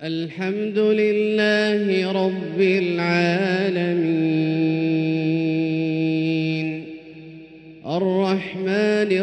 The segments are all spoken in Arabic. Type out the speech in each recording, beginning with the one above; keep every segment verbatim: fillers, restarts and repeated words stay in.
الحمد لله رب العالمين الرحمن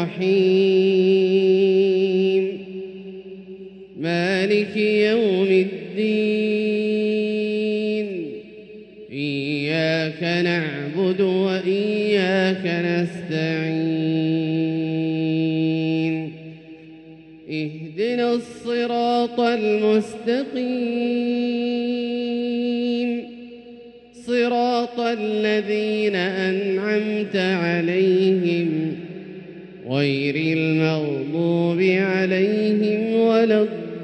الرحيم مالك يوم الدين إياك نعبد وإياك نستعين اهدنا الصراط المستقيم صراط الذين أنعمت عليهم غير المغضوب عليهم ولا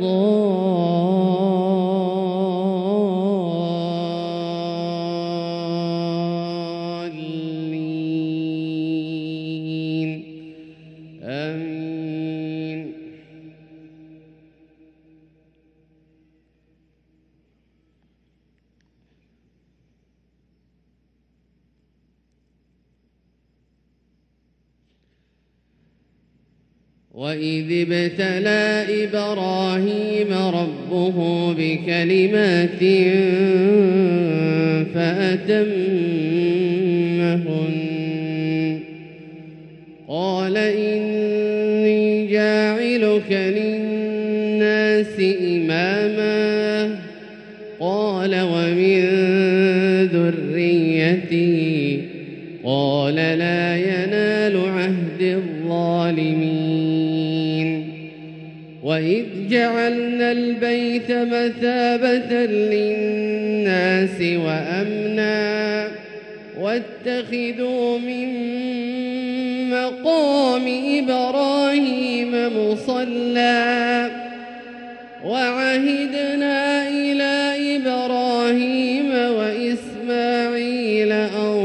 الضالين آمين. وإذ ابتلى إبراهيم ربه بكلمات فأتمهن قال إني جاعلك للناس إماما قال ومن ذريتي قال لا ينال عهد الظالمين. وإذ جعلنا البيت مثابة للناس وأمنا واتخذوا من مقام إبراهيم مصلى وعهدنا إلى إبراهيم وإسماعيل أن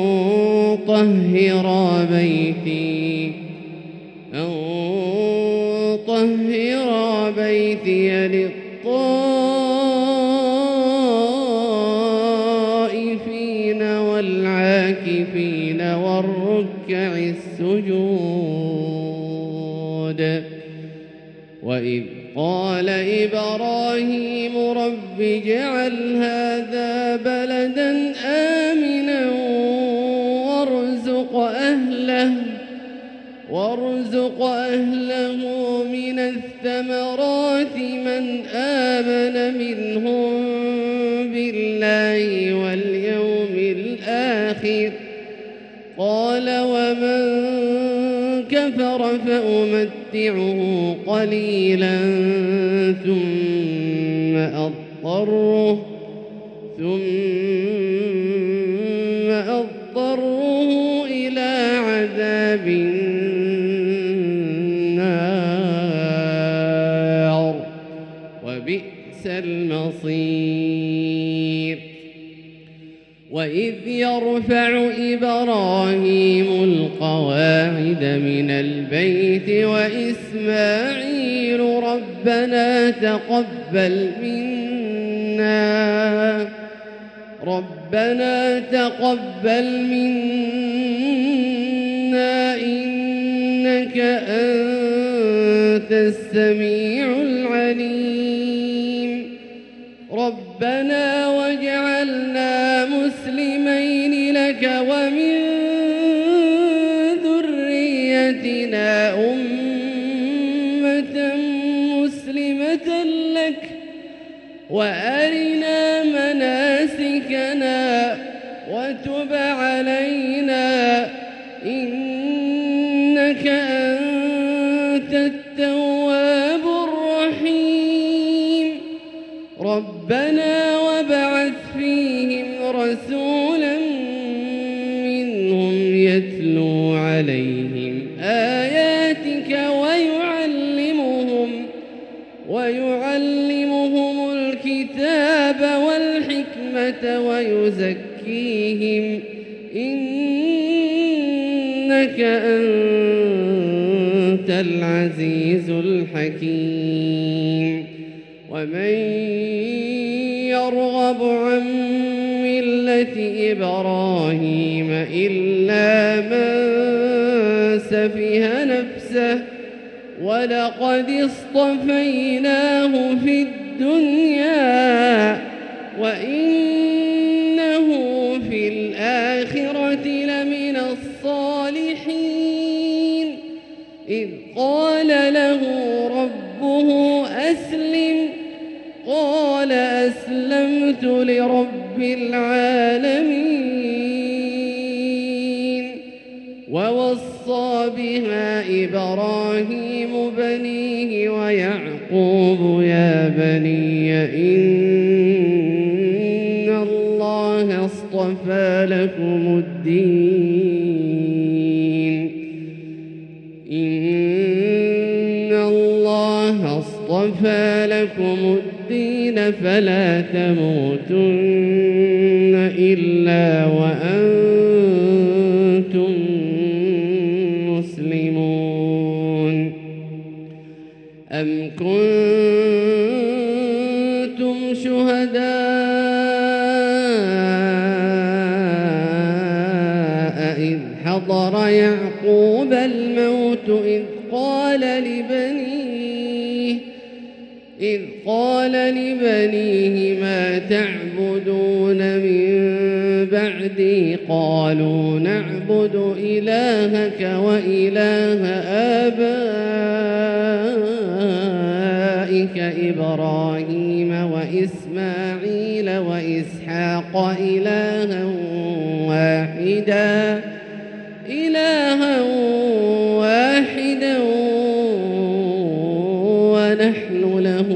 طهرا بيتي أن طهرا بيتي للطائفين والعاكفين والركع السجود. وإذ قال إبراهيم رب اجعل هذا بلدا آمنا وارزق أهله وارزق أهله من الثمرات من آمن منهم بالله واليوم الآخر قال ومن كفر فأمتعه قليلا ثم أضطره ثم أضطره إلى عذاب النار وبئس المصير. وإذ يرفع إبراهيم القواعد من البيت وإسماعيل ربنا تقبل منا ربنا تقبل منا إنك أنت السميع العليم ربنا واجعلنا مسلمين لك ومن ذريتنا أمة مسلمة لك وأرنا مناسكنا وتب علينا إنك أنت التواب الرحيم ربنا وابعث فيهم رسولا منهم يتلو عليهم آياتك ويعلمهم ويعلمهم الكتاب والحكمة ويزكيهم إنك أنت العزيز الحكيم. ومن يرغب عن ملة إبراهيم إلا من سفه نفسه ولقد اصطفيناه في الدنيا الدنيا وإنه في الآخرة لمن الصالحين إذ قال له ربه أسلم قال أسلمت لرب العالمين ووصى بها إبراهيم بنيه ويعقوب يا بني إن الله اصطفى لكم الدين إن الله اصطفى لكم الدين فلا تموتن إلا وأنتم مسلمون أم كنتم شهداء إذ حضر يعقوب الموت إذ قال لبنيه إذ قال لبنيه ما تعبدون من بعدي قالوا نعبد إلهك وإله آبائك إبراهيم وإسماعيل وإسحاق إلها واحدا إلها واحدا ونحن له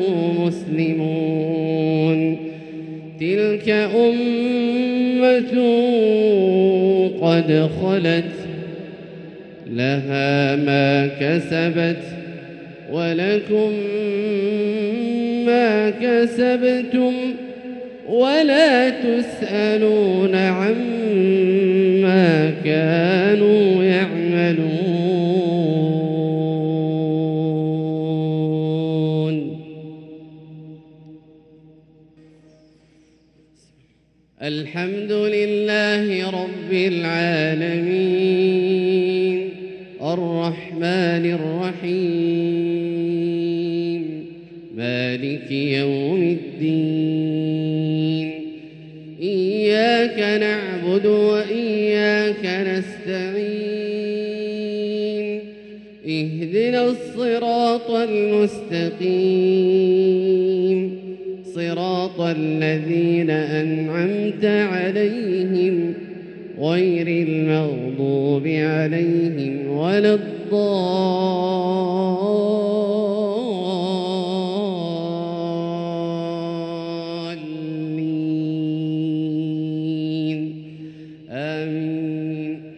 مسلمون تلك أمة قد خلت لها ما كسبت ولكم ما كسبتم ولا تسألون عما كانوا يعملون. الحمد لله رب العالمين الرحمن الرحيم مالك يوم الدين إياك نعبد وإياك نستعين اهدنا الصراط المستقيم صراط الذين أنعمت عليهم غير المغضوب عليهم ولا الضالين آمين.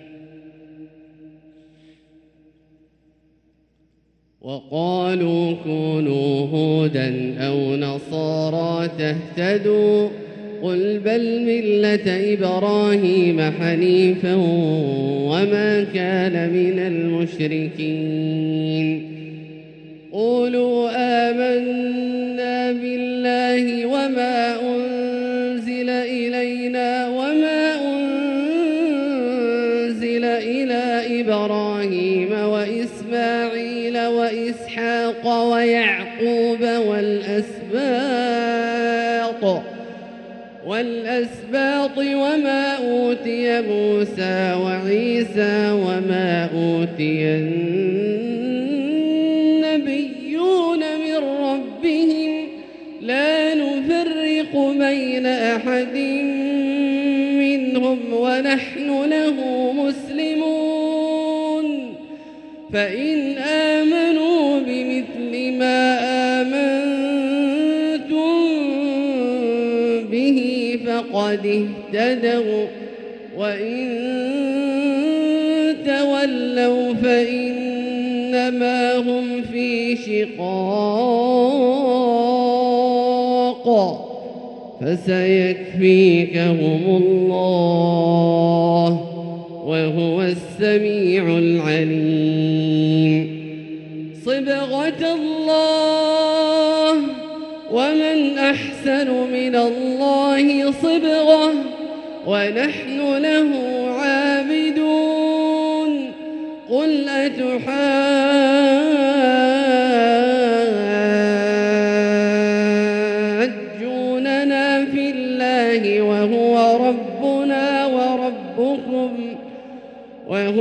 وقالوا كونوا هودا أو نصارى تهتدوا قل بل ملة إبراهيم حنيفا وما كان من المشركين. قولوا آمنا بالله وما أنزل إلينا وما أنزل إلى إبراهيم وإسماعيل وإسحاق ويعقوب والأسباط والأسباط وما أوتي موسى وعيسى وما أوتي النبيون من ربهم لا نفرق بين أحد منهم ونحن له مسلمون. فإن آمنوا بمثل ما آمنتم به فقد اهتدوا وإن تولوا فإنما هم في شقاق فسيكفيكهم الله وهو السميع العليم. صبغة الله ومن أحسن من الله صبغة ونحن له عابدون. قل أتحاجوننا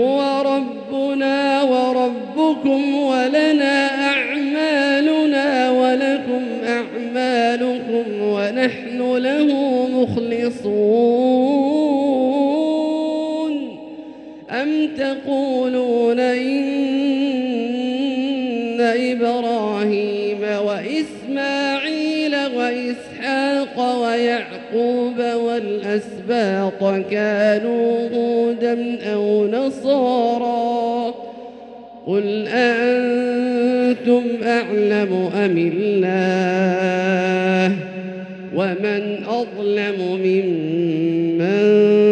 هو ربنا وربكم ولنا أعمالنا ولكم أعمالكم ونحن له مخلصون أم تقولون إن إبراهيم وإسماعيل وإسحاق ويعقوب والأسباط كانوا هودا أو نصارى قل أأنتم أعلم أم الله ومن أظلم ممن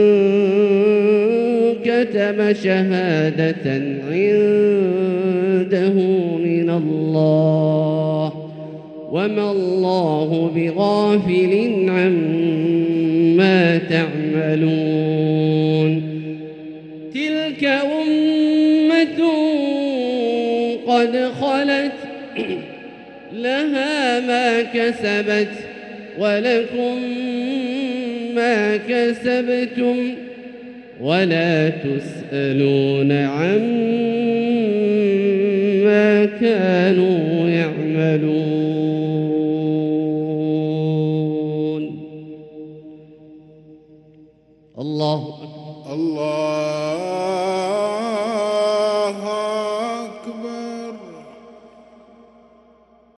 كتم شهادة عنده من الله وما الله بغافل عما تعملون تلك أمة قد خلت لها ما كسبت ولكم ما كسبتم ولا تسألون عما كانوا يعملون. الله أكبر. الله